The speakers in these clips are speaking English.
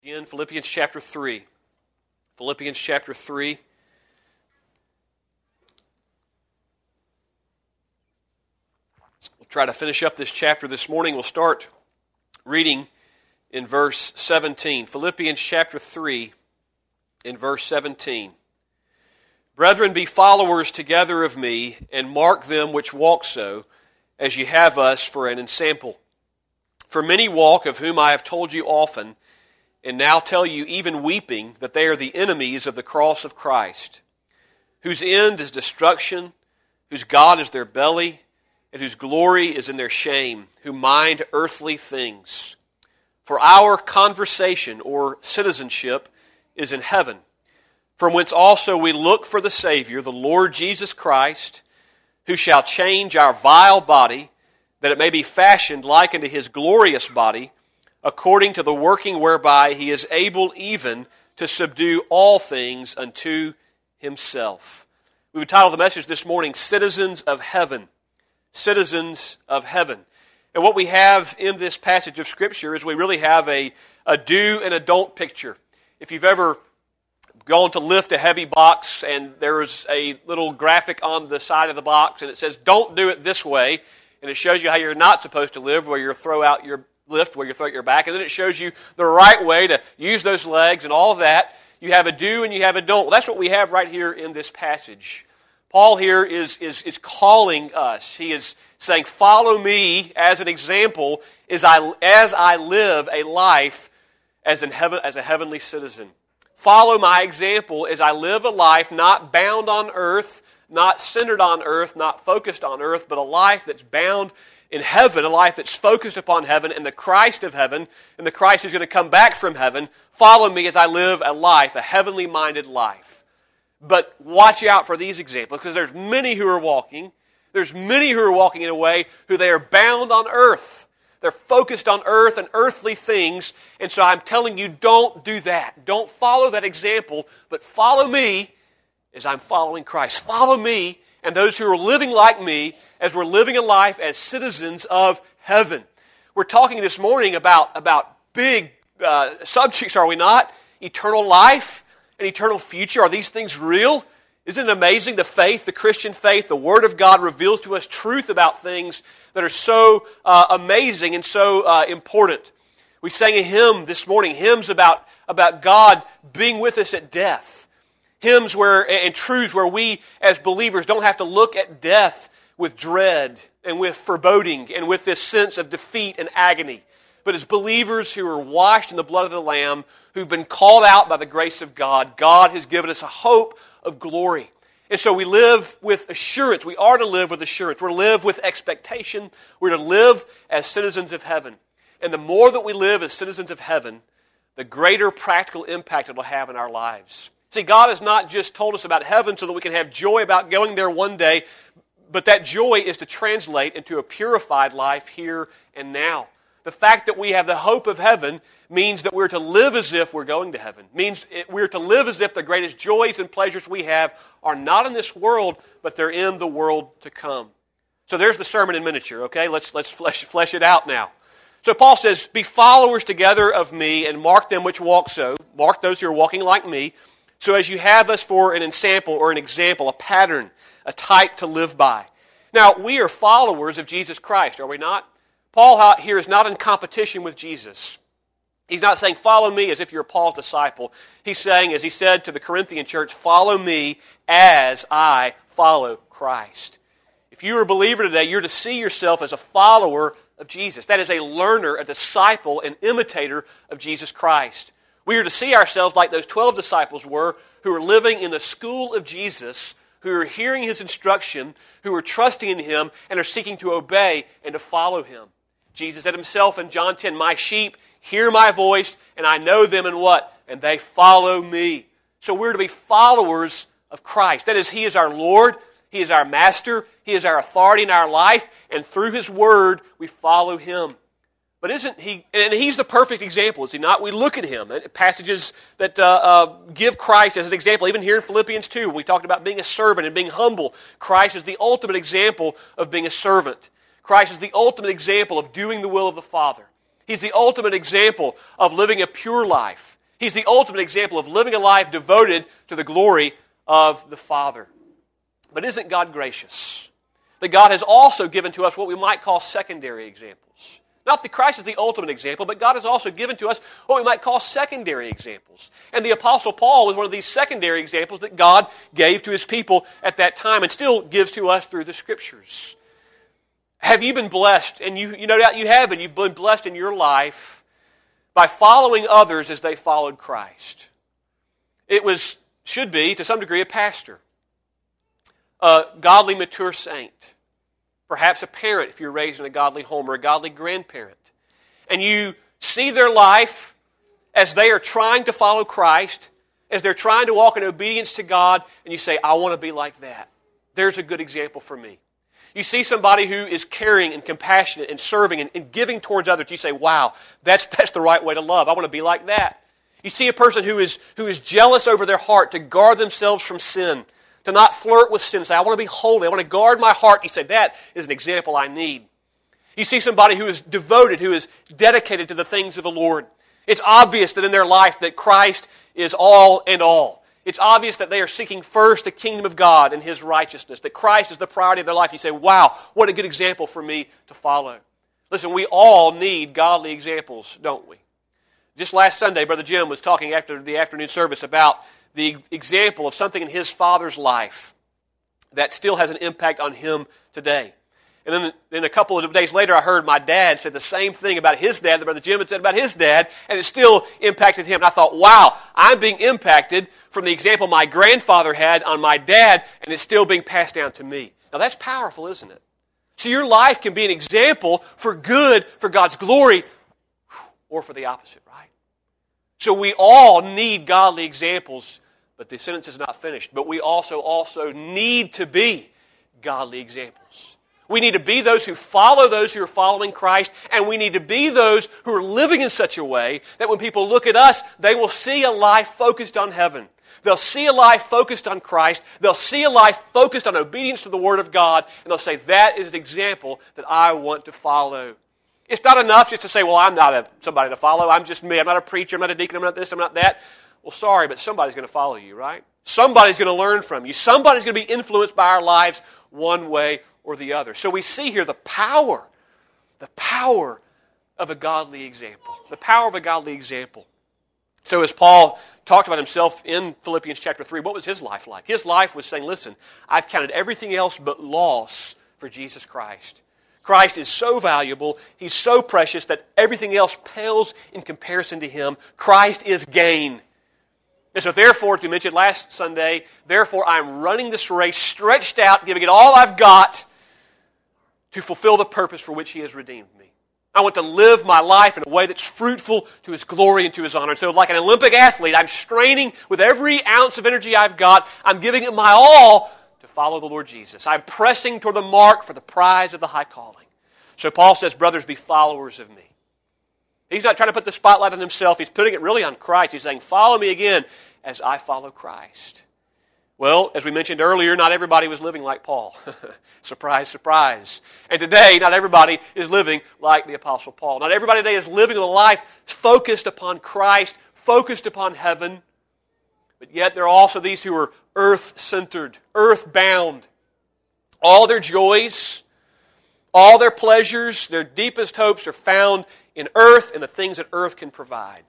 Again, Philippians chapter 3. Philippians chapter 3. We'll try to finish up this chapter this morning. We'll start reading in verse 17. Philippians chapter 3 in verse 17. Brethren, be followers together of me, and mark them which walk so, as ye have us for an ensample. For many walk, of whom I have told you often, and now tell you even weeping, that they are the enemies of the cross of Christ, whose end is destruction, whose God is their belly, and whose glory is in their shame, who mind earthly things. For our conversation, or citizenship, is in heaven, from whence also we look for the Savior, the Lord Jesus Christ, who shall change our vile body, that it may be fashioned like unto His glorious body, according to the working whereby He is able even to subdue all things unto Himself. We would title the message this morning, Citizens of Heaven. Citizens of Heaven. And what we have in this passage of Scripture is we really have a do and a don't picture. If you've ever gone to lift a heavy box and there is a little graphic on the side of the box and it says, don't do it this way, and it shows you how you're not supposed to live, where you throw out your lift, where you throw out your back, and then it shows you the right way to use those legs and all of that. You have a do and you have a don't. Well, that's what we have right here in this passage. Paul here is calling us. He is saying, follow me as an example as I live a life as a heavenly citizen. Follow my example as I live a life not bound on earth, not centered on earth, not focused on earth, but a life that's bound in heaven, a life that's focused upon heaven and the Christ of heaven, and the Christ who's going to come back from heaven. Follow me as I live a life, a heavenly minded life. But watch out for these examples, because there's many who are walking. There's many who are walking in a way who they are bound on earth. They're focused on earth and earthly things. And so I'm telling you, don't do that. Don't follow that example, but follow me as I'm following Christ. Follow me and those who are living like me as we're living a life as citizens of heaven. We're talking this morning about big subjects, are we not? Eternal life, an eternal future. Are these things real? Isn't it amazing, the faith, the Christian faith, the Word of God reveals to us truth about things that are so amazing and so important. We sang a hymn this morning, hymns about God being with us at death. Hymns and truths where we as believers don't have to look at death with dread and with foreboding and with this sense of defeat and agony. But as believers who are washed in the blood of the Lamb, who've been called out by the grace of God, God has given us a hope of glory. And so we live with assurance. We are to live with assurance. We're to live with expectation. We're to live as citizens of heaven. And the more that we live as citizens of heaven, the greater practical impact it will have in our lives. See, God has not just told us about heaven so that we can have joy about going there one day, but that joy is to translate into a purified life here and now. The fact that we have the hope of heaven means that we're to live as if we're going to heaven. Means we're to live as if the greatest joys and pleasures we have are not in this world, but they're in the world to come. So there's the sermon in miniature, okay? Let's flesh it out now. So Paul says, be followers together of me, and mark them which walk so. Mark those who are walking like me, so as you have us for an ensample or an example, a pattern, a type to live by. Now, we are followers of Jesus Christ, are we not? Paul here is not in competition with Jesus. He's not saying, follow me as if you're Paul's disciple. He's saying, as he said to the Corinthian church, follow me as I follow Christ. If you're a believer today, you're to see yourself as a follower of Jesus. That is a learner, a disciple, an imitator of Jesus Christ. We are to see ourselves like those 12 disciples were, who are living in the school of Jesus, who are hearing His instruction, who are trusting in Him, and are seeking to obey and to follow Him. Jesus said Himself in John 10, my sheep hear my voice, and I know them, and what? And they follow me. So we're to be followers of Christ. That is, He is our Lord, He is our Master, He is our authority in our life, and through His Word we follow Him. But isn't He, and He's the perfect example, is He not? We look at Him, passages that give Christ as an example. Even here in Philippians 2, we talked about being a servant and being humble. Christ is the ultimate example of being a servant. Christ is the ultimate example of doing the will of the Father. He's the ultimate example of living a pure life. He's the ultimate example of living a life devoted to the glory of the Father. But isn't God gracious? That God has also given to us what we might call secondary examples. Not that Christ is the ultimate example, but God has also given to us what we might call secondary examples. And the Apostle Paul was one of these secondary examples that God gave to his people at that time and still gives to us through the Scriptures. Have you been blessed? And you no doubt you have been. You've been blessed in your life by following others as they followed Christ. It should be, to some degree, a pastor, a godly, mature saint, perhaps a parent if you're raised in a godly home, or a godly grandparent. And you see their life as they are trying to follow Christ, as they're trying to walk in obedience to God, and you say, I want to be like that. There's a good example for me. You see somebody who is caring and compassionate and serving and giving towards others. You say, wow, that's the right way to love. I want to be like that. You see a person who is jealous over their heart to guard themselves from sin, to not flirt with sin. Say, I want to be holy. I want to guard my heart. You say, that is an example I need. You see somebody who is devoted, who is dedicated to the things of the Lord. It's obvious that in their life that Christ is all and all. It's obvious that they are seeking first the kingdom of God and His righteousness, that Christ is the priority of their life. You say, wow, what a good example for me to follow. Listen, we all need godly examples, don't we? Just last Sunday, Brother Jim was talking after the afternoon service about the example of something in his father's life that still has an impact on him today. And then a couple of days later, I heard my dad say the same thing about his dad that Brother Jim had said about his dad, and it still impacted him. And I thought, wow, I'm being impacted from the example my grandfather had on my dad, and it's still being passed down to me. Now that's powerful, isn't it? So your life can be an example for good, for God's glory, or for the opposite, right? So we all need godly examples, but the sentence is not finished. But we also need to be godly examples. We need to be those who follow those who are following Christ, and we need to be those who are living in such a way that when people look at us, they will see a life focused on heaven. They'll see a life focused on Christ. They'll see a life focused on obedience to the Word of God, and they'll say, that is an example that I want to follow. It's not enough just to say, well, I'm not somebody to follow. I'm just me. I'm not a preacher. I'm not a deacon. I'm not this. I'm not that. Well, sorry, but somebody's going to follow you, right? Somebody's going to learn from you. Somebody's going to be influenced by our lives one way or the other. So we see here the power of a godly example. The power of a godly example. So as Paul talked about himself in Philippians chapter 3, what was his life like? His life was saying, listen, I've counted everything else but loss for Jesus Christ. Christ is so valuable, He's so precious that everything else pales in comparison to Him. Christ is gain. And so therefore, as we mentioned last Sunday, therefore I'm running this race stretched out, giving it all I've got to fulfill the purpose for which He has redeemed me. I want to live my life in a way that's fruitful to His glory and to His honor. And so like an Olympic athlete, I'm straining with every ounce of energy I've got. I'm giving it my all to follow the Lord Jesus. I'm pressing toward the mark for the prize of the high calling. So Paul says, brothers, be followers of me. He's not trying to put the spotlight on himself. He's putting it really on Christ. He's saying, follow me again as I follow Christ. Well, as we mentioned earlier, not everybody was living like Paul. Surprise, surprise. And today, not everybody is living like the Apostle Paul. Not everybody today is living a life focused upon Christ, focused upon heaven. But yet there are also these who are earth-centered, earth-bound. All their joys, all their pleasures, their deepest hopes are found in earth and the things that earth can provide.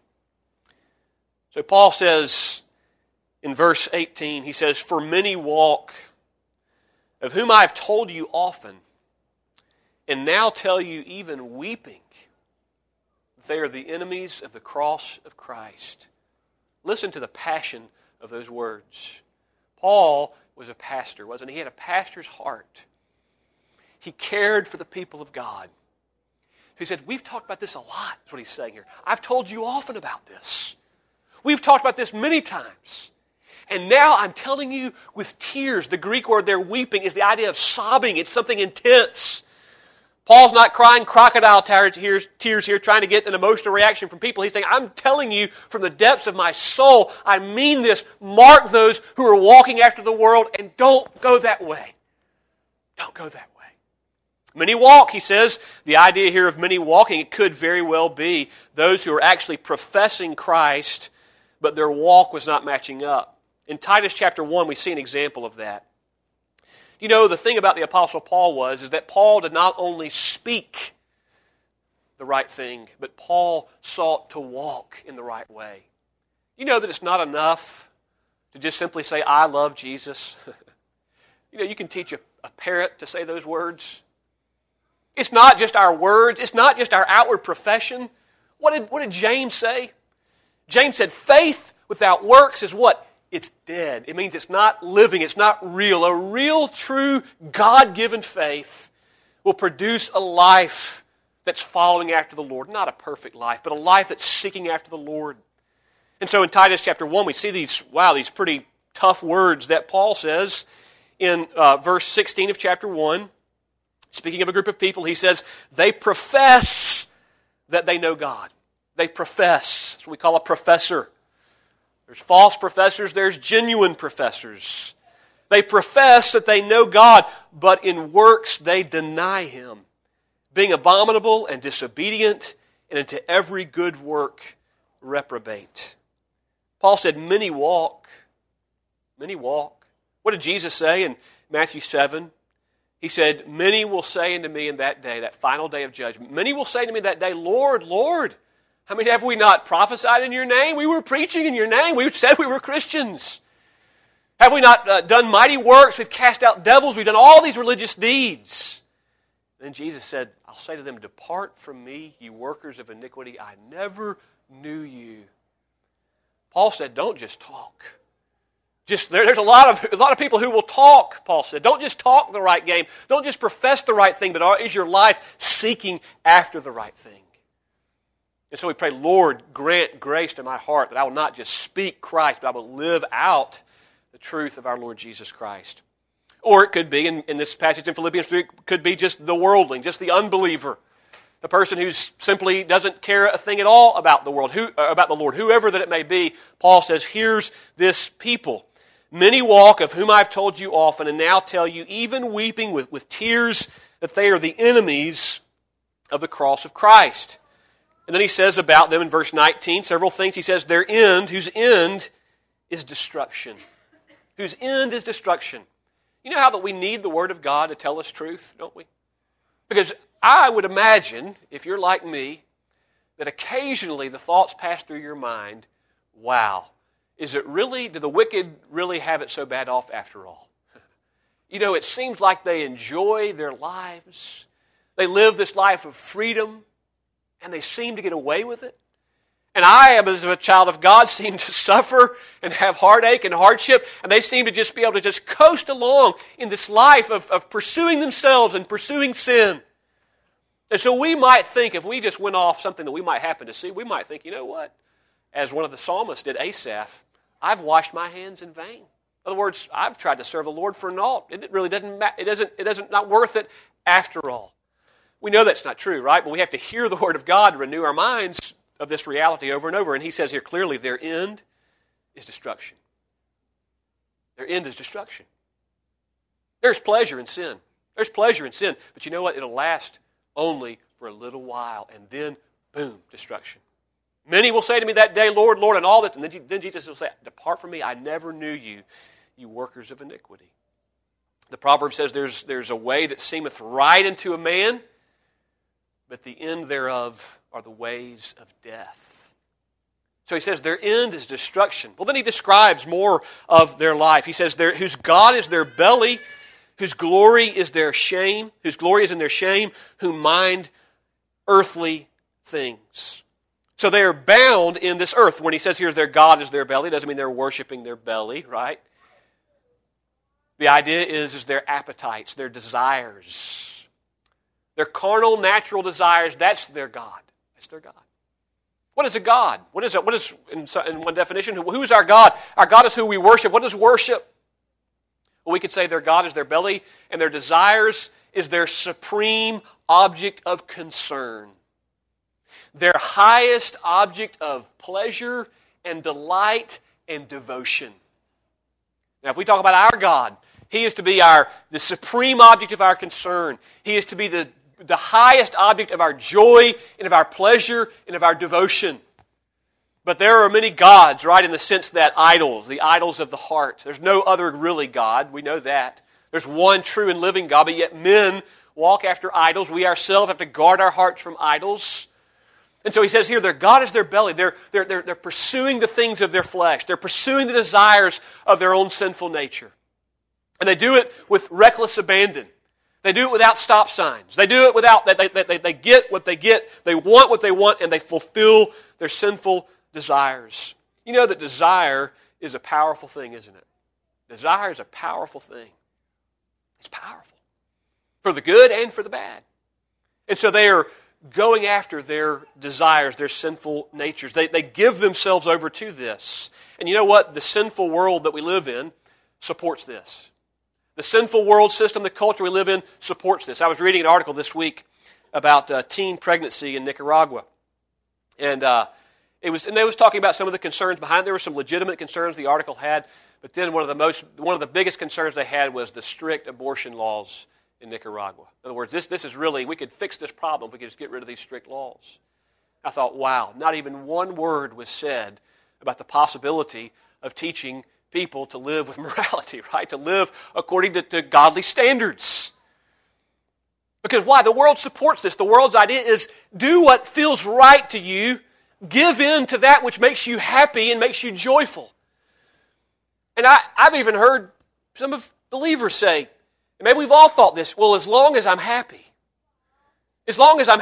So Paul says in verse 18, he says, for many walk, of whom I have told you often, and now tell you even weeping, they are the enemies of the cross of Christ. Listen to the passion of those words. Paul was a pastor, wasn't he? He had a pastor's heart. He cared for the people of God. He said, we've talked about this a lot, is what he's saying here. I've told you often about this. We've talked about this many times. And now I'm telling you with tears. The Greek word there, weeping, is the idea of sobbing. It's something intense. Paul's not crying crocodile tears here, trying to get an emotional reaction from people. He's saying, I'm telling you from the depths of my soul, I mean this. Mark those who are walking after the world and don't go that way. Don't go that way. Many walk, he says. The idea here of many walking, it could very well be those who are actually professing Christ, but their walk was not matching up. In Titus chapter 1, we see an example of that. You know, the thing about the Apostle Paul is that Paul did not only speak the right thing, but Paul sought to walk in the right way. You know that it's not enough to just simply say, I love Jesus. You know, you can teach a parrot to say those words. It's not just our words. It's not just our outward profession. What did James say? James said, faith without works is what? It's dead. It means it's not living. It's not real. A real, true, God-given faith will produce a life that's following after the Lord. Not a perfect life, but a life that's seeking after the Lord. And so in Titus chapter 1, we see these pretty tough words that Paul says in verse 16 of chapter 1. Speaking of a group of people, he says, they profess that they know God. They profess. That's what we call a professor. There's false professors, there's genuine professors. They profess that they know God, but in works they deny Him, being abominable and disobedient, and into every good work reprobate. Paul said, many walk. Many walk. What did Jesus say in Matthew 7? He said, many will say unto me in that day, that final day of judgment, many will say to me that day, Lord, Lord, I mean, have we not prophesied in your name? We were preaching in your name. We said we were Christians. Have we not done mighty works? We've cast out devils. We've done all these religious deeds. Then Jesus said, I'll say to them, depart from me, you workers of iniquity. I never knew you. Paul said, don't just talk. There's a lot of people who will talk, Paul said. Don't just talk the right game. Don't just profess the right thing, but is your life seeking after the right thing? And so we pray, Lord, grant grace to my heart that I will not just speak Christ, but I will live out the truth of our Lord Jesus Christ. Or it could be, in this passage in Philippians 3, it could be just the worldling, just the unbeliever. The person who simply doesn't care a thing at all about the world, about the Lord, whoever that it may be. Paul says, here's this people. Many walk, of whom I've told you often, and now tell you, even weeping with tears, that they are the enemies of the cross of Christ. And then he says about them in verse 19, several things. He says, their end, whose end is destruction. Whose end is destruction. You know how that we need the Word of God to tell us truth, don't we? Because I would imagine, if you're like me, that occasionally the thoughts pass through your mind, wow, do the wicked really have it so bad off after all? You know, it seems like they enjoy their lives. They live this life of freedom, and they seem to get away with it. And I, as a child of God, seem to suffer and have heartache and hardship, and they seem to just be able to just coast along in this life of pursuing themselves and pursuing sin. And so we might think, if we just went off something that we might happen to see, we might think, you know what? As one of the psalmists did, Asaph, I've washed my hands in vain. In other words, I've tried to serve the Lord for naught. It really doesn't matter. It isn't not worth it after all. We know that's not true, right? But we have to hear the Word of God to renew our minds of this reality over and over. And he says here clearly, their end is destruction. Their end is destruction. There's pleasure in sin. There's pleasure in sin. But you know what? It'll last only for a little while. And then, boom, destruction. Many will say to me that day, Lord, Lord, and all this. And then Jesus will say, depart from me, I never knew you, you workers of iniquity. The proverb says there's a way that seemeth right unto a man, but the end thereof are the ways of death. So he says their end is destruction. Well, then he describes more of their life. He says, whose God is their belly, whose glory is their shame, whose glory is in their shame, who mind earthly things. So they are bound in this earth. When he says here their God is their belly, it doesn't mean they're worshiping their belly, right? The idea is their appetites, their desires. Their carnal, natural desires, that's their God. That's their God. What is a God? What is in one definition, who is our God? Our God is who we worship. What is worship? Well, we could say their God is their belly, and their desires is their supreme object of concern. Their highest object of pleasure and delight and devotion. Now, if we talk about our God, He is to be the supreme object of our concern. He is to be the highest object of our joy and of our pleasure and of our devotion. But there are many gods, right, in the sense that idols, the idols of the heart. There's no other really God. We know that. There's one true and living God, but yet men walk after idols. We ourselves have to guard our hearts from idols. And so he says here, their God is their belly. They're pursuing the things of their flesh. They're pursuing the desires of their own sinful nature. And they do it with reckless abandon. They do it without stop signs. They do it without, they get what they get, they want what they want, and they fulfill their sinful desires. You know that desire is a powerful thing, isn't it? Desire is a powerful thing. It's powerful. For the good and for the bad. And so they are going after their desires, their sinful natures. They give themselves over to this. And you know what? The sinful world that we live in supports this. The sinful world system, the culture we live in, supports this. I was reading an article this week about teen pregnancy in Nicaragua. And they was talking about some of the concerns behind it. There were some legitimate concerns the article had, but then one of the biggest concerns they had was the strict abortion laws in Nicaragua. In other words, this is really, we could fix this problem if we could just get rid of these strict laws. I thought, wow, not even one word was said about the possibility of teaching people to live with morality, right? To live according to godly standards. Because why? The world supports this. The world's idea is do what feels right to you. Give in to that which makes you happy and makes you joyful. And I've even heard some of believers say, and maybe we've all thought this, well, as long as I'm happy, as long as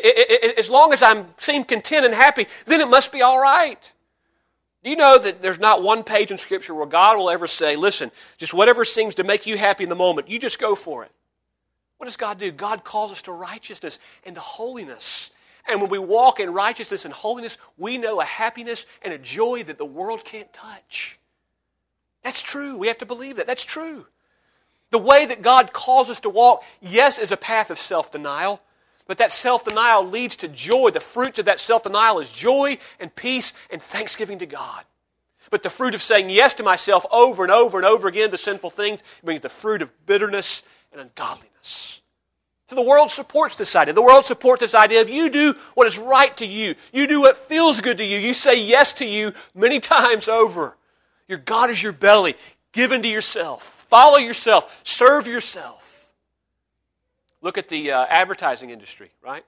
I seem content and happy, then it must be all right. Do you know that there's not one page in Scripture where God will ever say, listen, just whatever seems to make you happy in the moment, you just go for it. What does God do? God calls us to righteousness and to holiness. And when we walk in righteousness and holiness, we know a happiness and a joy that the world can't touch. That's true. We have to believe that. That's true. The way that God calls us to walk, yes, is a path of self-denial, but that self-denial leads to joy. The fruits of that self-denial is joy and peace and thanksgiving to God. But the fruit of saying yes to myself over and over and over again to sinful things brings the fruit of bitterness and ungodliness. So the world supports this idea. The world supports this idea of you do what is right to you. You do what feels good to you. You say yes to you many times over. Your God is your belly. Give into yourself. Follow yourself. Serve yourself. Look at the advertising industry, right?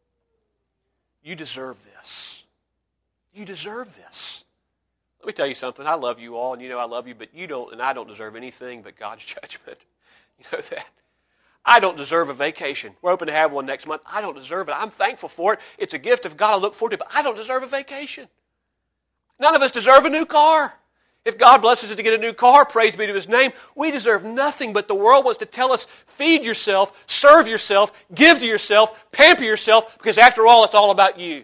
You deserve this. You deserve this. Let me tell you something. I love you all, and you know I love you, but you don't, and I don't deserve anything but God's judgment. You know that? I don't deserve a vacation. We're hoping to have one next month. I don't deserve it. I'm thankful for it. It's a gift of God I look forward to, but I don't deserve a vacation. None of us deserve a new car. If God blesses us to get a new car, praise be to His name, we deserve nothing, but the world wants to tell us, feed yourself, serve yourself, give to yourself, pamper yourself, because after all, it's all about you.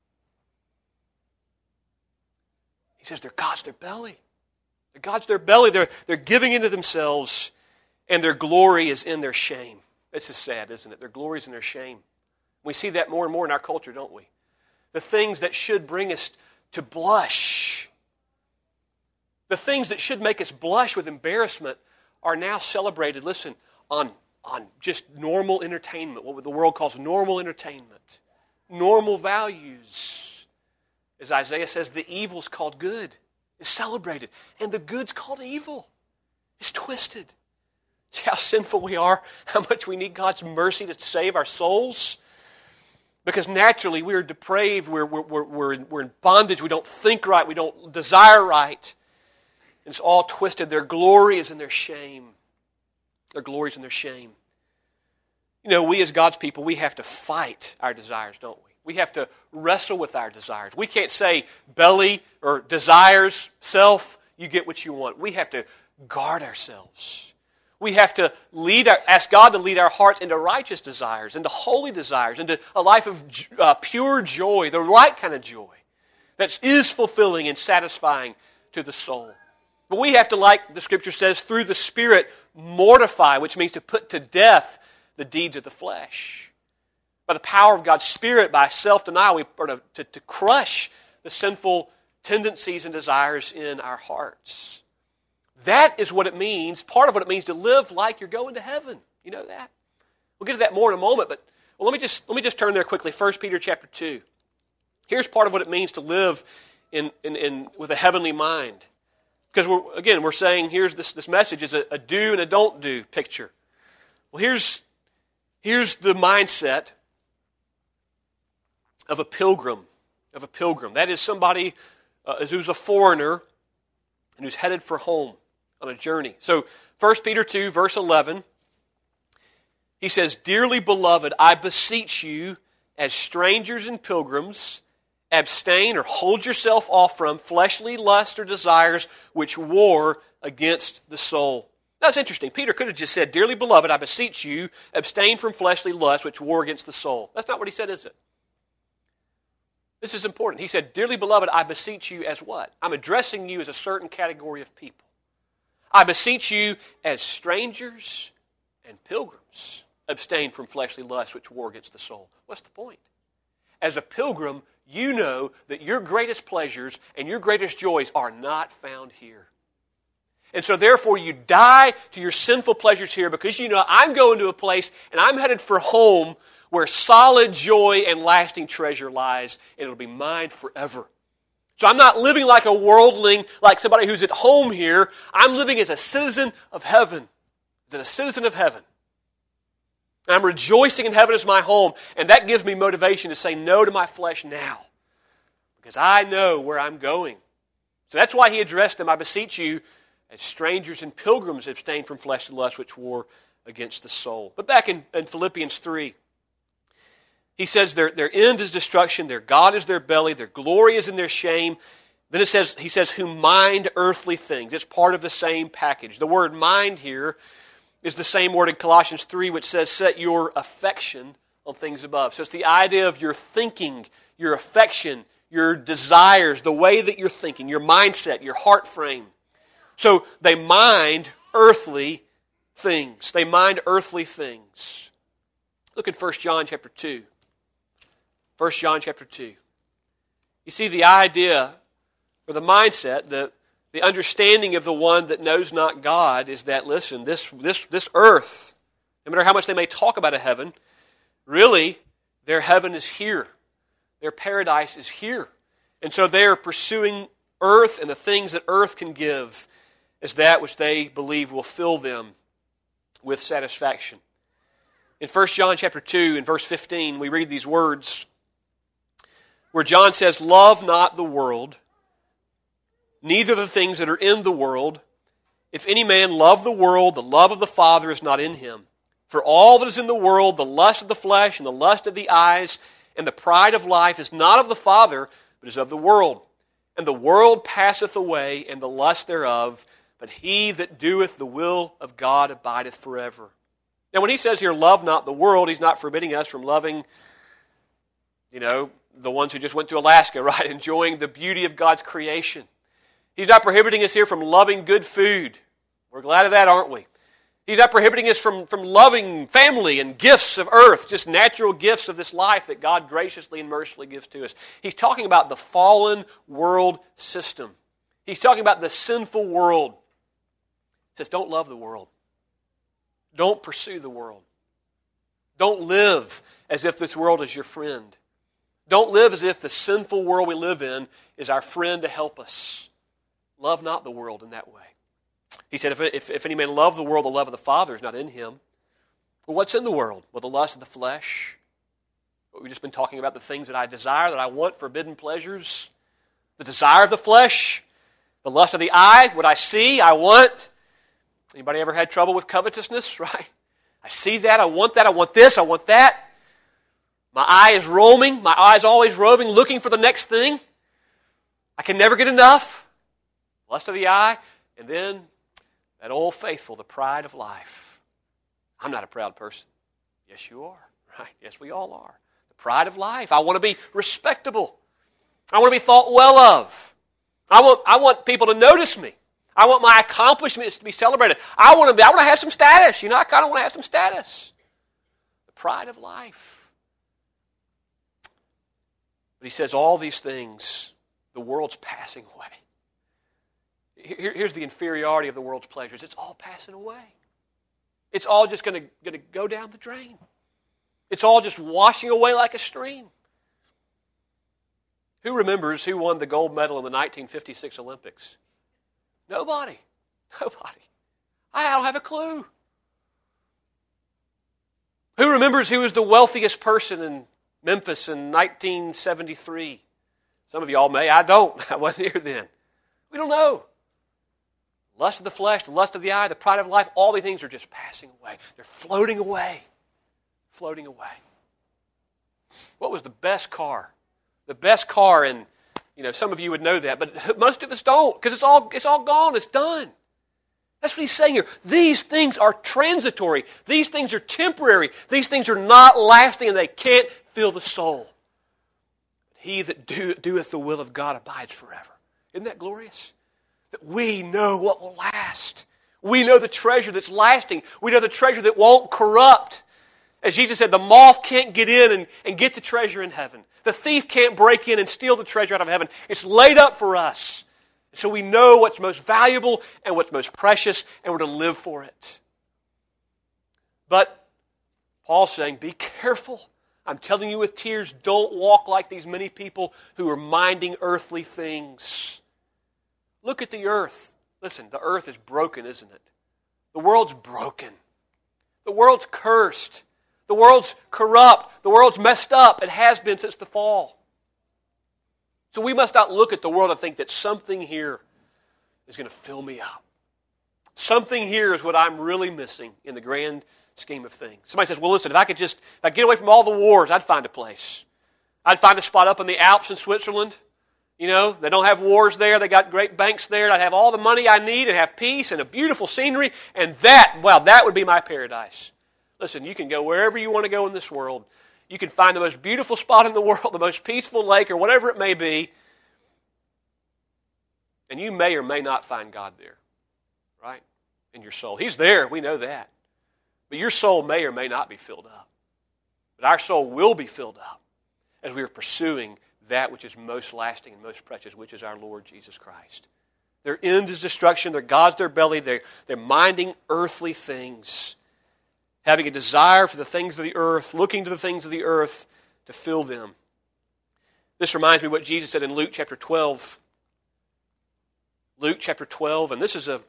He says, God's their belly. God's their belly. They're giving into themselves, and their glory is in their shame. This is sad, isn't it? Their glory is in their shame. We see that more and more in our culture, don't we? The things that should bring us to blush, the things that should make us blush with embarrassment are now celebrated, listen, on just normal entertainment, what the world calls normal entertainment, normal values. As Isaiah says, the evil's called good. It's celebrated. And the good's called evil. It's twisted. See how sinful we are, how much we need God's mercy to save our souls? Because naturally we're depraved, we're in bondage, we don't think right, we don't desire right. It's all twisted. Their glory is in their shame. Their glory is in their shame. You know, we as God's people, we have to fight our desires, don't we? We have to wrestle with our desires. We can't say belly or desires, self, you get what you want. We have to guard ourselves. We have to ask God to lead our hearts into righteous desires, into holy desires, into a life of pure joy, the right kind of joy that is fulfilling and satisfying to the soul. But we have to, like the Scripture says, through the Spirit, mortify, which means to put to death the deeds of the flesh. By the power of God's Spirit, by self-denial, we are to crush the sinful tendencies and desires in our hearts. That is what it means, part of what it means to live like you're going to heaven. You know that? We'll get to that more in a moment, but let me just turn there quickly. 1 Peter chapter 2. Here's part of what it means to live with a heavenly mind. Because we're saying here's this message is a do and a don't do picture. Well, here's the mindset of a pilgrim. That is somebody who's a foreigner and who's headed for home on a journey. So 1 Peter 2, verse 11, he says, "Dearly beloved, I beseech you, as strangers and pilgrims, abstain or hold yourself off from fleshly lusts or desires which war against the soul." That's interesting. Peter could have just said, "Dearly beloved, I beseech you, abstain from fleshly lusts which war against the soul." That's not what he said, is it? This is important. He said, "Dearly beloved, I beseech you," as what? I'm addressing you as a certain category of people. "I beseech you as strangers and pilgrims, abstain from fleshly lusts which war against the soul." What's the point? As a pilgrim, you know that your greatest pleasures and your greatest joys are not found here. And so therefore you die to your sinful pleasures here because you know I'm going to a place and I'm headed for home where solid joy and lasting treasure lies, and it'll be mine forever. So I'm not living like a worldling, like somebody who's at home here. I'm living as a citizen of heaven. As a citizen of heaven. I'm rejoicing in heaven as my home, and that gives me motivation to say no to my flesh now, because I know where I'm going. So that's why he addressed them, "I beseech you, as strangers and pilgrims, abstain from fleshly lusts which war against the soul." But back in Philippians 3, he says their end is destruction, their God is their belly, their glory is in their shame. Then he says, "who mind earthly things." It's part of the same package. The word mind here is the same word in Colossians 3, which says, "set your affection on things above." So it's the idea of your thinking, your affection, your desires, the way that you're thinking, your mindset, your heart frame. So they mind earthly things. They mind earthly things. Look at 1 John chapter 2. 1 John chapter 2. You see the idea, or the mindset, the understanding of the one that knows not God is that, listen, this earth, no matter how much they may talk about a heaven, really, their heaven is here. Their paradise is here. And so they are pursuing earth and the things that earth can give as that which they believe will fill them with satisfaction. In 1 John chapter 2, in verse 15, we read these words where John says, "Love not the world, neither the things that are in the world. If any man love the world, the love of the Father is not in him. For all that is in the world, the lust of the flesh and the lust of the eyes and the pride of life is not of the Father, but is of the world. And the world passeth away, and the lust thereof, but he that doeth the will of God abideth forever." Now when he says here, "love not the world," he's not forbidding us from loving, the ones who just went to Alaska, right? Enjoying the beauty of God's creation. He's not prohibiting us here from loving good food. We're glad of that, aren't we? He's not prohibiting us from loving family and gifts of earth, just natural gifts of this life that God graciously and mercifully gives to us. He's talking about the fallen world system. He's talking about the sinful world. He says, don't love the world. Don't pursue the world. Don't live as if this world is your friend. Don't live as if the sinful world we live in is our friend to help us. Love not the world in that way. He said, if any man love the world, the love of the Father is not in him. Well, what's in the world? Well, the lust of the flesh. We've just been talking about the things that I desire, that I want, forbidden pleasures. The desire of the flesh. The lust of the eye, what I see, I want. Anybody ever had trouble with covetousness, right? I see that, I want this, I want that. My eye is roaming, my eye is always roving, looking for the next thing. I can never get enough. Lust of the eye, and then that old faithful, the pride of life. I'm not a proud person. Yes, you are, right? Yes, we all are. The pride of life. I want to be respectable. I want to be thought well of. I want people to notice me. I want my accomplishments to be celebrated. I want to have some status. I kind of want to have some status. The pride of life. But he says all these things, the world's passing away. Here's the inferiority of the world's pleasures. It's all passing away. It's all just going to go down the drain. It's all just washing away like a stream. Who remembers who won the gold medal in the 1956 Olympics? Nobody. Nobody. I don't have a clue. Who remembers who was the wealthiest person in Memphis in 1973? Some of y'all may. I don't. I wasn't here then. We don't know. Lust of the flesh, the lust of the eye, the pride of life, all these things are just passing away. They're floating away. Floating away. What was the best car? The best car, and some of you would know that, but most of us don't, because it's all gone, it's done. That's what he's saying here. These things are transitory. These things are temporary. These things are not lasting, and they can't fill the soul. He that doeth the will of God abides forever. Isn't that glorious? That we know what will last. We know the treasure that's lasting. We know the treasure that won't corrupt. As Jesus said, the moth can't get in and get the treasure in heaven. The thief can't break in and steal the treasure out of heaven. It's laid up for us. So we know what's most valuable and what's most precious, and we're to live for it. But Paul's saying, be careful. I'm telling you with tears, don't walk like these many people who are minding earthly things. Look at the earth. Listen, the earth is broken, isn't it? The world's broken. The world's cursed. The world's corrupt. The world's messed up. It has been since the fall. So we must not look at the world and think that something here is going to fill me up. Something here is what I'm really missing in the grand scheme of things. Somebody says, well, listen, if I get away from all the wars, I'd find a place. I'd find a spot up in the Alps in Switzerland. They don't have wars there. They got great banks there. I'd have all the money I need and have peace and a beautiful scenery. And that would be my paradise. Listen, you can go wherever you want to go in this world. You can find the most beautiful spot in the world, the most peaceful lake, or whatever it may be. And you may or may not find God there, right? In your soul. He's there, we know that. But your soul may or may not be filled up. But our soul will be filled up as we are pursuing that which is most lasting and most precious, which is our Lord Jesus Christ. Their end is destruction. Their God's their belly. They're minding earthly things, having a desire for the things of the earth, looking to the things of the earth to fill them. This reminds me of what Jesus said in Luke chapter 12. Luke chapter 12, and these are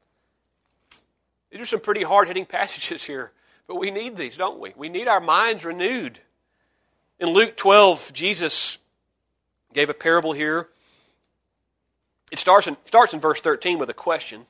some pretty hard-hitting passages here, but we need these, don't we? We need our minds renewed. In Luke 12, Jesus gave a parable here. It starts in verse 13 with a question.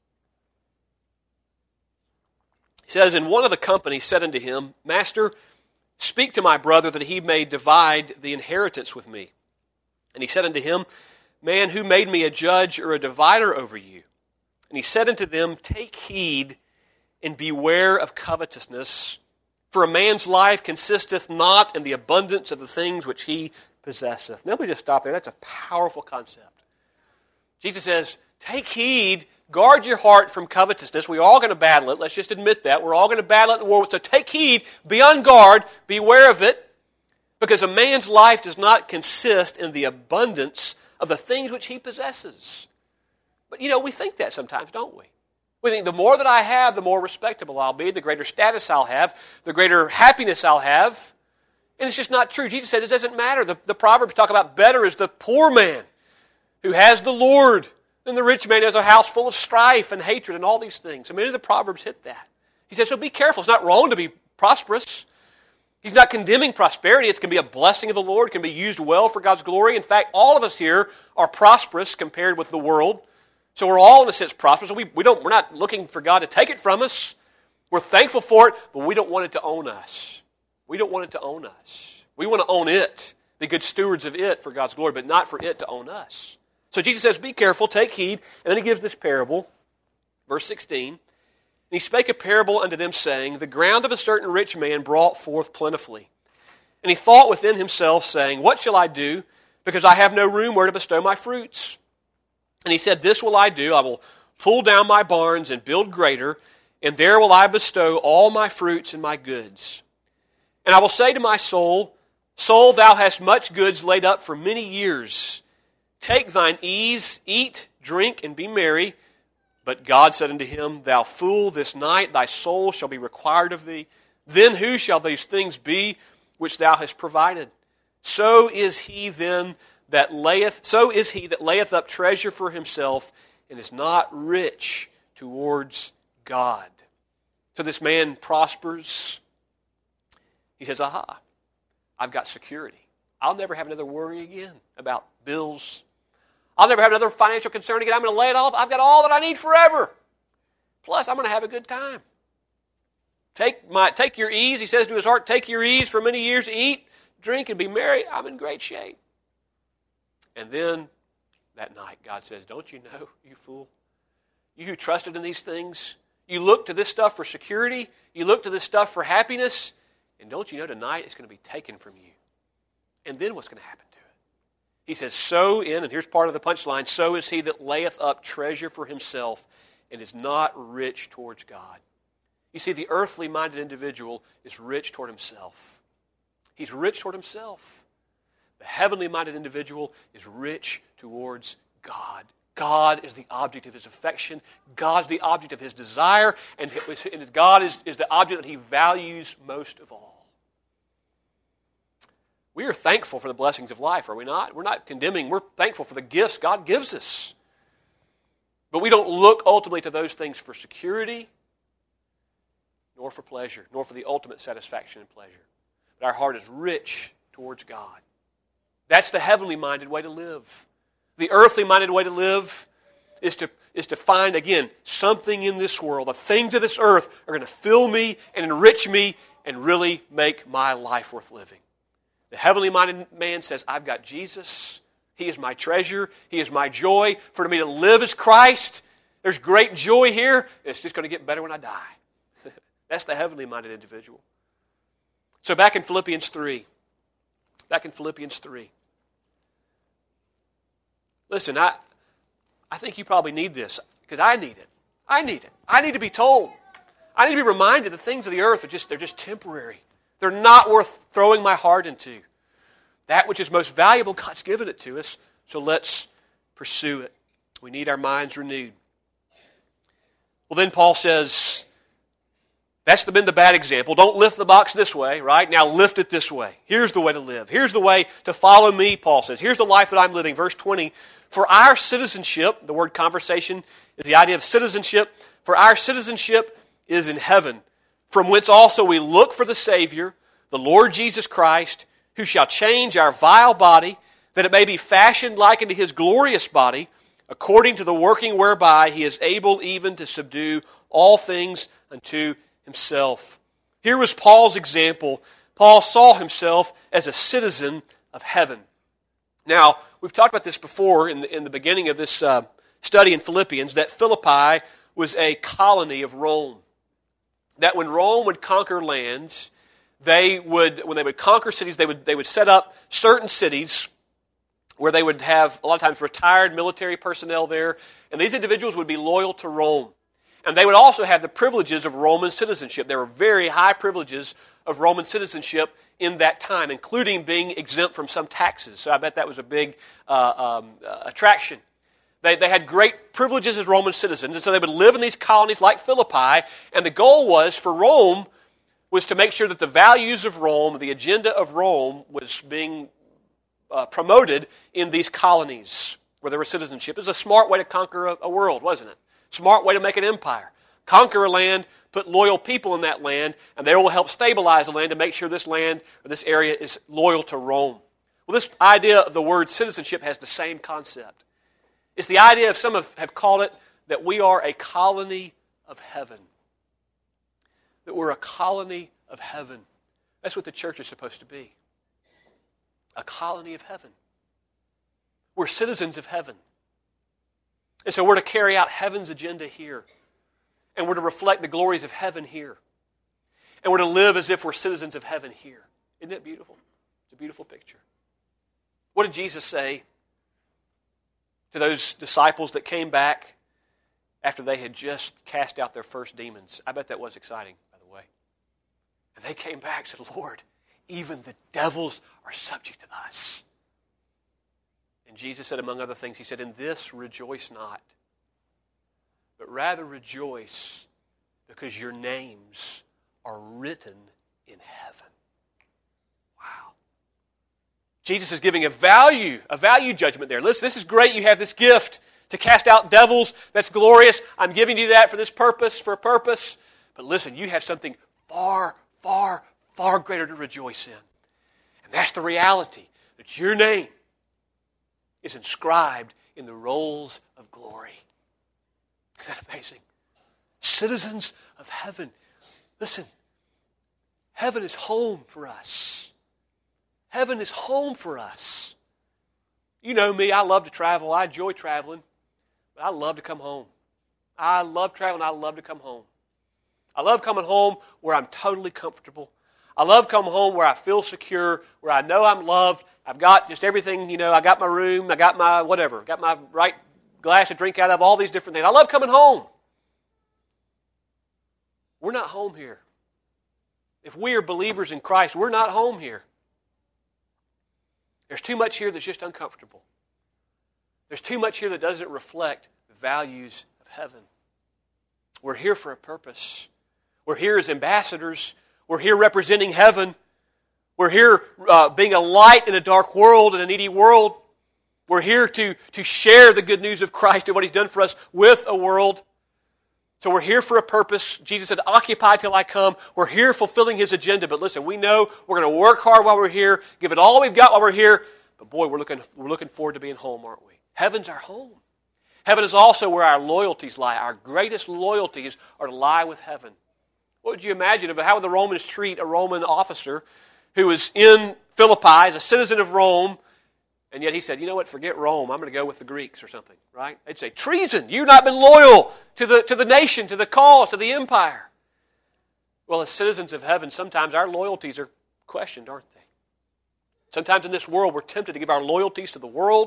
He says, and one of the company said unto him, Master, speak to my brother that he may divide the inheritance with me. And he said unto him, Man, who made me a judge or a divider over you? And he said unto them, Take heed and beware of covetousness, for a man's life consisteth not in the abundance of the things which he possesseth. Now let me just stop there. That's a powerful concept. Jesus says, take heed, guard your heart from covetousness. We're all going to battle it. Let's just admit that. We're all going to battle it in the world. So take heed, be on guard, beware of it, because a man's life does not consist in the abundance of the things which he possesses. But we think that sometimes, don't we? We think the more that I have, the more respectable I'll be, the greater status I'll have, the greater happiness I'll have. And it's just not true. Jesus said it doesn't matter. The Proverbs talk about better is the poor man who has the Lord than the rich man who has a house full of strife and hatred and all these things. Many of the Proverbs hit that. He says, so be careful. It's not wrong to be prosperous. He's not condemning prosperity. It can be a blessing of the Lord. It can be used well for God's glory. In fact, all of us here are prosperous compared with the world. So we're all, in a sense, prosperous. So we're not looking for God to take it from us. We're thankful for it, but we don't want it to own us. We don't want it to own us. We want to own it, be good stewards of it for God's glory, but not for it to own us. So Jesus says, be careful, take heed. And then he gives this parable, verse 16. And he spake a parable unto them, saying, The ground of a certain rich man brought forth plentifully. And he thought within himself, saying, What shall I do? Because I have no room where to bestow my fruits. And he said, This will I do. I will pull down my barns and build greater, and there will I bestow all my fruits and my goods. And I will say to my soul, Soul, thou hast much goods laid up for many years. Take thine ease, eat, drink, and be merry. But God said unto him, Thou fool, this night thy soul shall be required of thee. Then who shall these things be which thou hast provided? So is he that layeth up treasure for himself, and is not rich towards God. So this man prospers. He says, aha, I've got security. I'll never have another worry again about bills. I'll never have another financial concern again. I'm going to lay it all up. I've got all that I need forever. Plus, I'm going to have a good time. Take your ease, he says to his heart, take your ease for many years, eat, drink, and be merry. I'm in great shape. And then, that night, God says, don't you know, you fool? You who trusted in these things, you look to this stuff for security, you look to this stuff for happiness, and don't you know tonight it's going to be taken from you? And then what's going to happen to it? He says, and here's part of the punchline, so is he that layeth up treasure for himself and is not rich towards God. You see, the earthly-minded individual is rich toward himself. He's rich toward himself. The heavenly-minded individual is rich towards God. God is the object of his affection. God is the object of his desire. And God is the object that he values most of all. We are thankful for the blessings of life, are we not? We're not condemning. We're thankful for the gifts God gives us. But we don't look ultimately to those things for security, nor for pleasure, nor for the ultimate satisfaction and pleasure. But our heart is rich towards God. That's the heavenly-minded way to live. The earthly-minded way to live is to find, again, something in this world. The things of this earth are going to fill me and enrich me and really make my life worth living. The heavenly-minded man says, I've got Jesus. He is my treasure. He is my joy. For me to live as Christ, there's great joy here. And it's just going to get better when I die. That's the heavenly-minded individual. So back in Philippians 3. Listen, I think you probably need this, because I need it. I need to be told. I need to be reminded the things of the earth they're just temporary. They're not worth throwing my heart into. That which is most valuable, God's given it to us, so let's pursue it. We need our minds renewed. Well, then Paul says, that's been the bad example. Don't lift the box this way, right? Now lift it this way. Here's the way to live. Here's the way to follow me, Paul says. Here's the life that I'm living. Verse 20, for our citizenship, the word conversation is the idea of citizenship. For our citizenship is in heaven, from whence also we look for the Savior, the Lord Jesus Christ, who shall change our vile body, that it may be fashioned like unto his glorious body, according to the working whereby he is able even to subdue all things unto himself. Here was Paul's example. Paul saw himself as a citizen of heaven. Now, we've talked about this before in the beginning of this study in Philippians, that Philippi was a colony of Rome. That when Rome would conquer lands, when they would conquer cities, they would set up certain cities where they would have, a lot of times, retired military personnel there, and these individuals would be loyal to Rome. And they would also have the privileges of Roman citizenship. There were very high privileges of Roman citizenship in that time, including being exempt from some taxes. So I bet that was a big attraction. They had great privileges as Roman citizens, and so they would live in these colonies like Philippi, and the goal was for Rome was to make sure that the values of Rome, the agenda of Rome, was being promoted in these colonies where there was citizenship. It was a smart way to conquer a world, wasn't it? Smart way to make an empire. Conquer a land, put loyal people in that land, and they will help stabilize the land to make sure this land or this area is loyal to Rome. Well, this idea of the word citizenship has the same concept. It's the idea of some have called it that we are a colony of heaven. That we're a colony of heaven. That's what the church is supposed to be. A colony of heaven. We're citizens of heaven. And so we're to carry out heaven's agenda here. And we're to reflect the glories of heaven here. And we're to live as if we're citizens of heaven here. Isn't it beautiful? It's a beautiful picture. What did Jesus say to those disciples that came back after they had just cast out their first demons? I bet that was exciting, by the way. And they came back and said, Lord, even the devils are subject to us. And Jesus said, among other things, he said, in this rejoice not, but rather rejoice because your names are written in heaven. Wow. Jesus is giving a value judgment there. Listen, this is great. You have this gift to cast out devils. That's glorious. I'm giving you that for this purpose, for a purpose. But listen, you have something far, far, far greater to rejoice in. And that's the reality, that your name is inscribed in the rolls of glory. Isn't that amazing? Citizens of heaven. Listen, heaven is home for us. Heaven is home for us. You know me, I love to travel. I enjoy traveling. But I love to come home. I love traveling. I love to come home. I love coming home where I'm totally comfortable. I love coming home where I feel secure, where I know I'm loved. I've got just everything, I got my room, I got my whatever, got my right glass to drink out of, all these different things. I love coming home. We're not home here. If we are believers in Christ, we're not home here. There's too much here that's just uncomfortable. There's too much here that doesn't reflect the values of heaven. We're here for a purpose. We're here as ambassadors. We're here representing heaven. We're here being a light in a dark world, in a needy world. We're here to share the good news of Christ and what He's done for us with a world. So we're here for a purpose. Jesus said, occupy till I come. We're here fulfilling His agenda. But listen, we know we're going to work hard while we're here, give it all we've got while we're here. But boy, we're looking forward to being home, aren't we? Heaven's our home. Heaven is also where our loyalties lie. Our greatest loyalties are to lie with heaven. What would you imagine of how would the Romans treat a Roman officer who was in Philippi as a citizen of Rome, and yet he said, you know what, forget Rome, I'm going to go with the Greeks or something, right? They'd say, treason, you've not been loyal to the nation, to the cause, to the empire. Well, as citizens of heaven, sometimes our loyalties are questioned, aren't they? Sometimes in this world, we're tempted to give our loyalties to the world.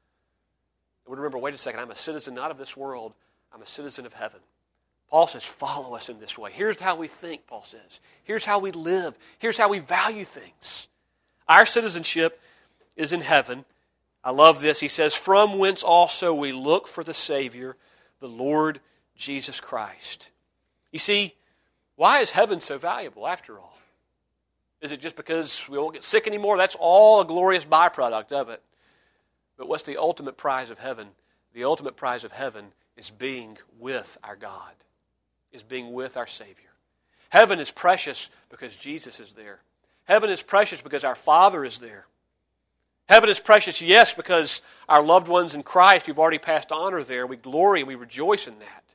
And we remember, wait a second, I'm a citizen not of this world, I'm a citizen of heaven. Paul says, follow us in this way. Here's how we think, Paul says. Here's how we live. Here's how we value things. Our citizenship is in heaven. I love this. He says, from whence also we look for the Savior, the Lord Jesus Christ. You see, why is heaven so valuable after all? Is it just because we won't get sick anymore? That's all a glorious byproduct of it. But what's the ultimate prize of heaven? The ultimate prize of heaven is being with our God, is being with our Savior. Heaven is precious because Jesus is there. Heaven is precious because our Father is there. Heaven is precious, yes, because our loved ones in Christ who've already passed on are there. We glory and we rejoice in that.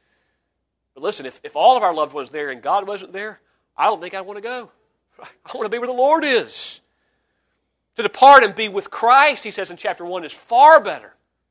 But listen, if all of our loved ones there and God wasn't there, I don't think I'd want to go. I want to be where the Lord is. To depart and be with Christ, he says in chapter 1, is far better.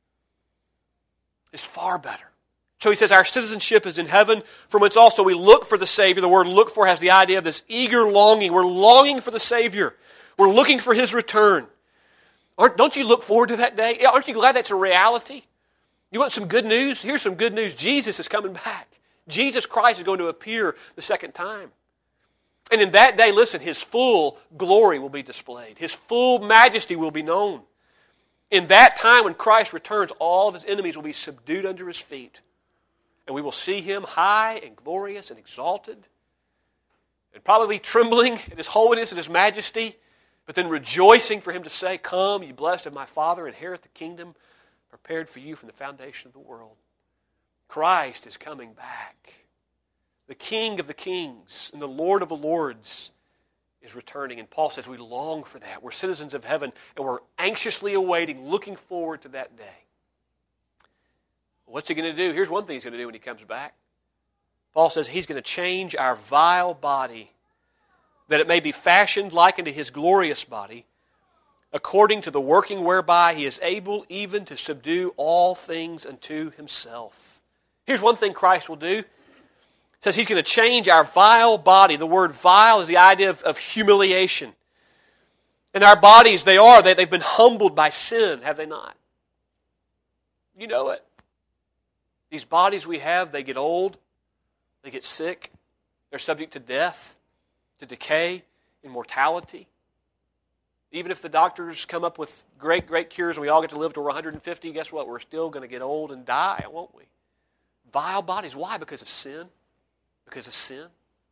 Is far better. So he says our citizenship is in heaven, from whence also we look for the Savior. The word look for has the idea of this eager longing. We're longing for the Savior. We're looking for His return. Don't you look forward to that day? Aren't you glad that's a reality? You want some good news? Here's some good news. Jesus is coming back. Jesus Christ is going to appear the second time. And in that day, listen, His full glory will be displayed. His full majesty will be known. In that time when Christ returns, all of His enemies will be subdued under His feet. And we will see Him high and glorious and exalted. And probably trembling at His holiness and His majesty. But then rejoicing for Him to say, come, you blessed of my Father, inherit the kingdom prepared for you from the foundation of the world. Christ is coming back. The King of the kings and the Lord of the lords is returning. And Paul says we long for that. We're citizens of heaven and we're anxiously awaiting, looking forward to that day. What's He going to do? Here's one thing He's going to do when He comes back. Paul says He's going to change our vile body, that it may be fashioned like unto His glorious body, according to the working whereby He is able even to subdue all things unto Himself. Here's one thing Christ will do. It says He's going to change our vile body. The word vile is the idea of humiliation. And our bodies, they've been humbled by sin, have they not? You know it. These bodies we have, they get old, they get sick, they're subject to death, to decay, immortality. Even if the doctors come up with great, great cures and we all get to live till we're 150, guess what? We're still going to get old and die, won't we? Vile bodies. Why? Because of sin. Because of sin.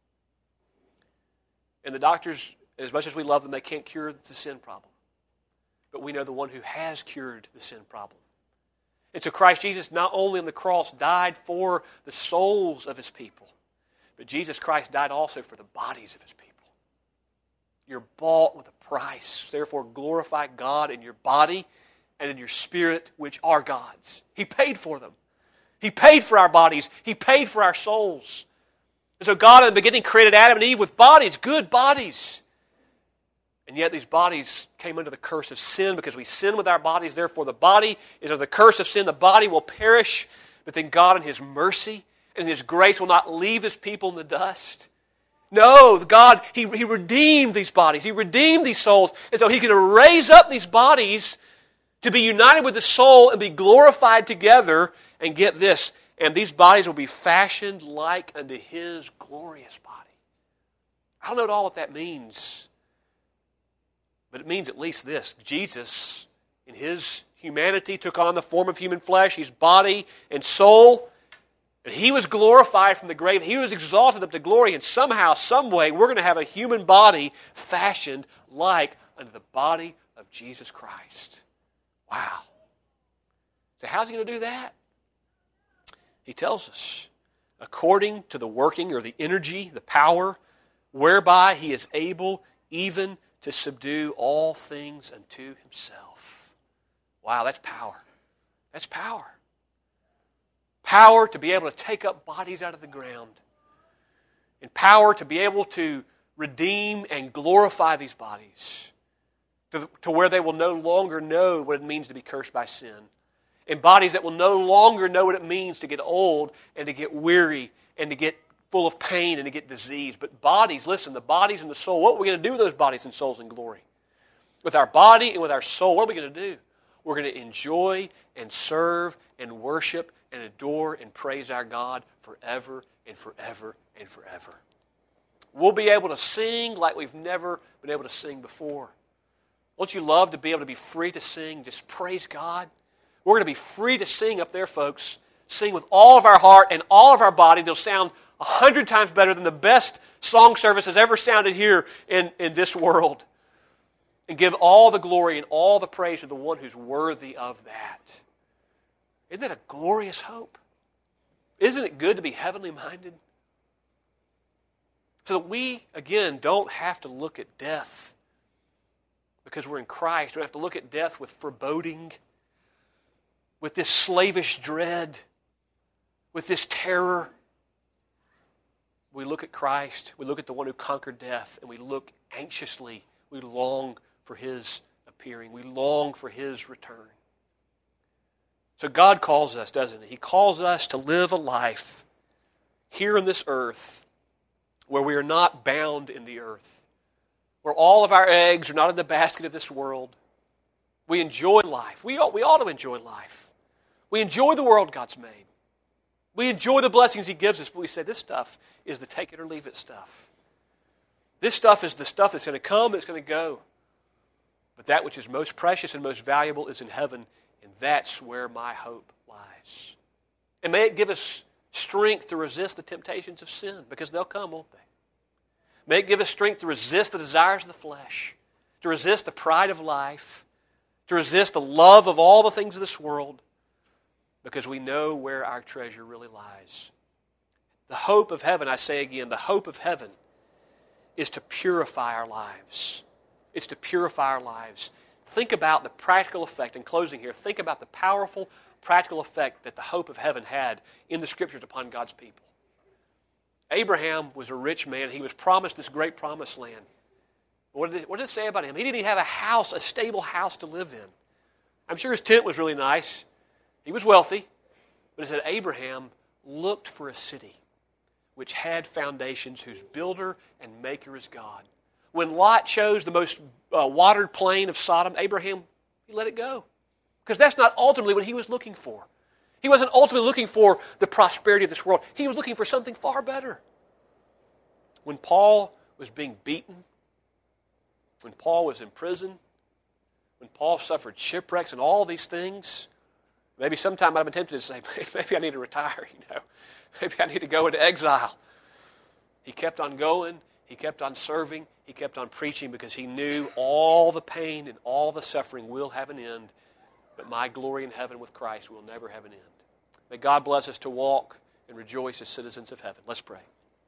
And the doctors, as much as we love them, they can't cure the sin problem. But we know the one who has cured the sin problem. And so Christ Jesus not only on the cross died for the souls of his people, but Jesus Christ died also for the bodies of his people. You're bought with a price. Therefore, glorify God in your body and in your spirit, which are God's. He paid for them. He paid for our bodies. He paid for our souls. And so God in the beginning created Adam and Eve with bodies, good bodies. And yet these bodies came under the curse of sin because we sin with our bodies. Therefore, the body is under the curse of sin. The body will perish. But then God in his mercy and in his grace will not leave his people in the dust. No, God, He redeemed these bodies. He redeemed these souls. And so He can raise up these bodies to be united with the soul and be glorified together. And get this, and these bodies will be fashioned like unto His glorious body. I don't know at all what that means. But it means at least this. Jesus, in His humanity, took on the form of human flesh, His body and soul. And He was glorified from the grave. He was exalted up to glory. And somehow, some way, we're going to have a human body fashioned like unto the body of Jesus Christ. Wow. So how's He going to do that? He tells us, according to the working or the energy, the power, whereby He is able even to subdue all things unto Himself. Wow, that's power. That's power. Power to be able to take up bodies out of the ground. And power to be able to redeem and glorify these bodies to where they will no longer know what it means to be cursed by sin. And bodies that will no longer know what it means to get old and to get weary and to get full of pain and to get disease. But bodies, listen, the bodies and the soul, what are we going to do with those bodies and souls in glory? With our body and with our soul, what are we going to do? We're going to enjoy and serve and worship and adore and praise our God forever and forever and forever. We'll be able to sing like we've never been able to sing before. Won't you love to be able to be free to sing? Just praise God. We're going to be free to sing up there, folks. Sing with all of our heart and all of our body. They'll sound 100 times better than the best song service has ever sounded here in this world. And give all the glory and all the praise to the one who's worthy of that. Isn't that a glorious hope? Isn't it good to be heavenly minded? So that we, again, don't have to look at death because we're in Christ. We don't have to look at death with foreboding, with this slavish dread, with this terror. We look at Christ, we look at the one who conquered death, and we look anxiously, we long for His appearing. We long for His return. So God calls us, doesn't He? He calls us to live a life here on this earth where we are not bound in the earth, where all of our eggs are not in the basket of this world. We enjoy life. We ought to enjoy life. We enjoy the world God's made. We enjoy the blessings He gives us, but we say this stuff is the take it or leave it stuff. This stuff is the stuff that's going to come, it's going to go. But that which is most precious and most valuable is in heaven, and that's where my hope lies. And may it give us strength to resist the temptations of sin, because they'll come, won't they? May it give us strength to resist the desires of the flesh, to resist the pride of life, to resist the love of all the things of this world, because we know where our treasure really lies. The hope of heaven, I say again, the hope of heaven is to purify our lives. It's to purify our lives. Think about the practical effect, in closing here, think about the powerful practical effect that the hope of heaven had in the Scriptures upon God's people. Abraham was a rich man. He was promised this great promised land. What did it say about him? He didn't even have a house, a stable house to live in. I'm sure his tent was really nice. He was wealthy. But it said Abraham looked for a city which had foundations, whose builder and maker is God. When Lot chose the most watered plain of Sodom, Abraham, he let it go. Because that's not ultimately what he was looking for. He wasn't ultimately looking for the prosperity of this world. He was looking for something far better. When Paul was being beaten, when Paul was in prison, when Paul suffered shipwrecks and all these things, maybe sometime I've been tempted to say, maybe I need to retire, Maybe I need to go into exile. He kept on going. He kept on serving. He kept on preaching because he knew all the pain and all the suffering will have an end, but my glory in heaven with Christ will never have an end. May God bless us to walk and rejoice as citizens of heaven. Let's pray.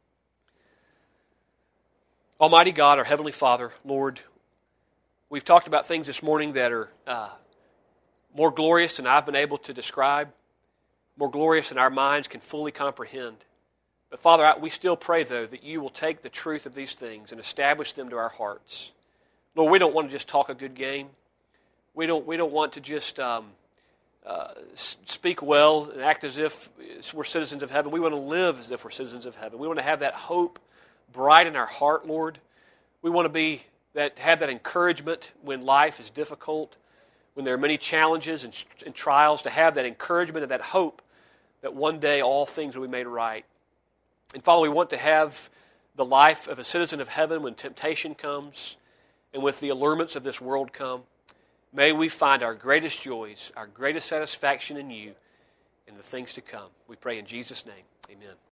Almighty God, our Heavenly Father, Lord, we've talked about things this morning that are more glorious than I've been able to describe, more glorious than our minds can fully comprehend. But Father, we still pray, though, that you will take the truth of these things and establish them to our hearts. Lord, we don't want to just talk a good game. We don't want to just speak well and act as if we're citizens of heaven. We want to live as if we're citizens of heaven. We want to have that hope bright in our heart, Lord. We want to have that encouragement when life is difficult, when there are many challenges and trials, to have that encouragement and that hope that one day all things will be made right. And Father, we want to have the life of a citizen of heaven when temptation comes and with the allurements of this world come. May we find our greatest joys, our greatest satisfaction in you and the things to come. We pray in Jesus' name. Amen.